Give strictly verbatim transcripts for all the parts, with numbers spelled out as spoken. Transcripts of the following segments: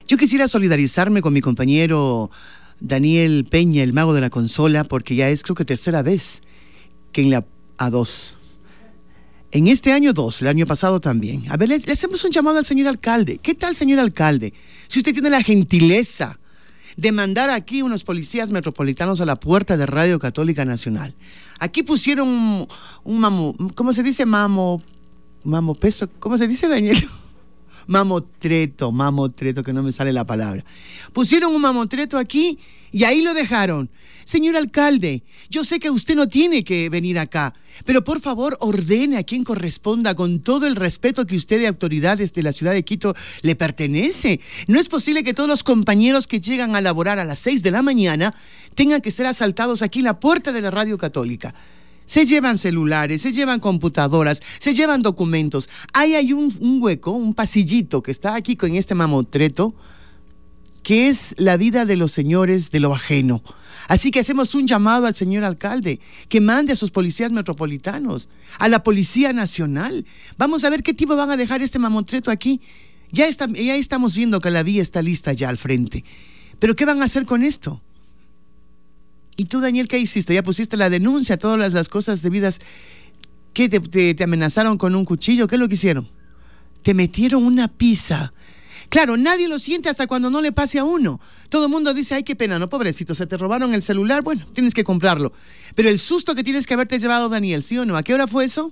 Yo quisiera solidarizarme con mi compañero Daniel Peña, el mago de la consola, porque ya es creo que tercera vez que en la A dos. En este año dos, el año pasado también. A ver, le, le hacemos un llamado al señor alcalde. ¿Qué tal, señor alcalde? Si usted tiene la gentileza de mandar aquí unos policías metropolitanos a la puerta de Radio Católica Nacional. Aquí pusieron un, un mamo, ¿cómo se dice? Mamo, mamo pesto, ¿cómo se dice, Daniel? Mamotreto, mamotreto, que no me sale la palabra. Pusieron un mamotreto aquí y ahí lo dejaron. Señor alcalde, yo sé que usted no tiene que venir acá, pero por favor ordene a quien corresponda con todo el respeto que usted de autoridades de la ciudad de Quito le pertenece. No es posible que todos los compañeros que llegan a laborar a las seis de la mañana tengan que ser asaltados aquí en la puerta de la Radio Católica. Se llevan celulares, se llevan computadoras, se llevan documentos. Ahí hay un, un hueco, un pasillito que está aquí con este mamotreto, que es la vida de los señores de lo ajeno. Así que hacemos un llamado al señor alcalde, que mande a sus policías metropolitanos, a la Policía Nacional. Vamos a ver qué tipo van a dejar este mamotreto aquí. Ya, está, ya estamos viendo que la vía está lista ya al frente. ¿Pero qué van a hacer con esto? ¿Y tú, Daniel, qué hiciste? ¿Ya pusiste la denuncia, todas las, las cosas debidas? ¿Qué te, te, te amenazaron con un cuchillo? ¿Qué es lo que hicieron? Te metieron una pizza. Claro, nadie lo siente hasta cuando no le pase a uno. Todo el mundo dice, ay, qué pena, no, pobrecito, se te robaron el celular, bueno, tienes que comprarlo. Pero el susto que tienes que haberte llevado, Daniel, ¿sí o no? ¿A qué hora fue eso?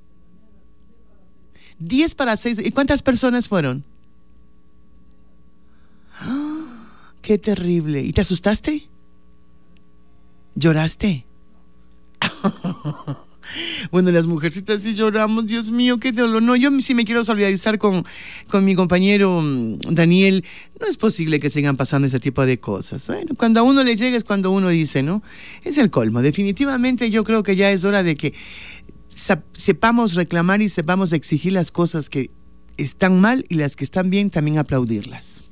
Diez para seis. ¿Y cuántas personas fueron? ¡Ah! ¡Qué terrible! ¿Y te asustaste? ¿Lloraste? Bueno, las mujercitas sí lloramos, Dios mío, qué dolor. No, yo sí me quiero solidarizar con, con mi compañero Daniel. No es posible que sigan pasando ese tipo de cosas. Bueno, cuando a uno le llega es cuando uno dice, ¿no? Es el colmo. Definitivamente yo creo que ya es hora de que sepamos reclamar y sepamos exigir las cosas que están mal y las que están bien también aplaudirlas.